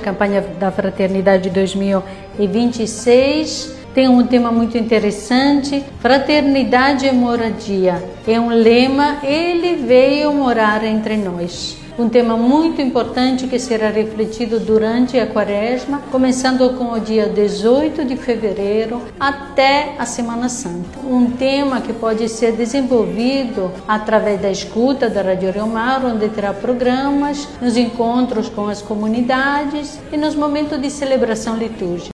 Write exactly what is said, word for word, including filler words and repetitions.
campanha da Fraternidade dois mil e vinte e seis. Tem um tema muito interessante, Fraternidade e Moradia. É um lema, Ele veio morar entre nós. Um tema muito importante que será refletido durante a Quaresma, começando com o dia dezoito de fevereiro até a Semana Santa. Um tema que pode ser desenvolvido através da escuta da Rádio Rio Mar, onde terá programas, nos encontros com as comunidades e nos momentos de celebração litúrgica.